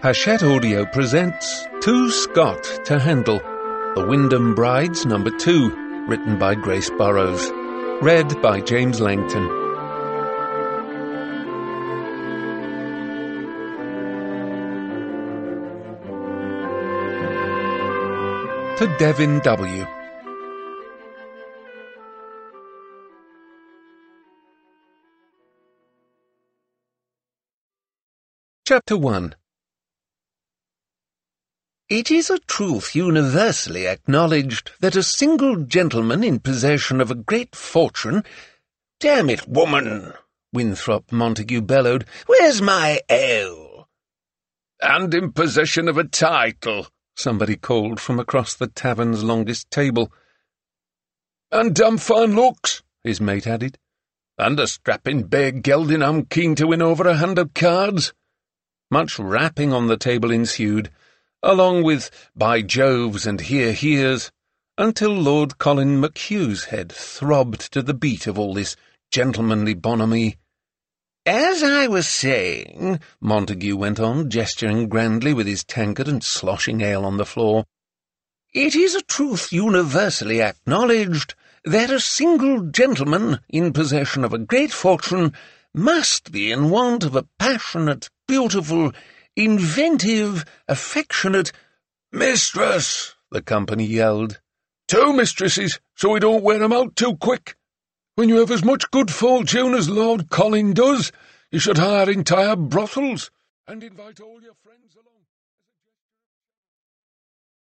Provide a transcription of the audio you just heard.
Hachette Audio presents To Scott to Handle, The Wyndham Brides No. 2, written by Grace Burrows. Read by James Langton. To Devin W. Chapter 1. It is a truth universally acknowledged that a single gentleman in possession of a great fortune— "Damn it, woman!" Winthrop Montague bellowed. "Where's my ale?" "And in possession of a title," somebody called from across the tavern's longest table. "And damn fine looks," his mate added. "And a strapping bay gelding I'm keen to win over a hand of cards." Much rapping on the table ensued, along with by Joves and hears, until Lord Colin McHugh's head throbbed to the beat of all this gentlemanly bonhomie. "As I was saying," Montague went on, gesturing grandly with his tankard and sloshing ale on the floor, "it is a truth universally acknowledged that a single gentleman in possession of a great fortune must be in want of a passionate, beautiful, inventive, affectionate—" "Mistress!" the company yelled. "Two mistresses, so we don't wear 'em out too quick. When you have as much good fortune as Lord Colin does, you should hire entire brothels, and invite all your friends along."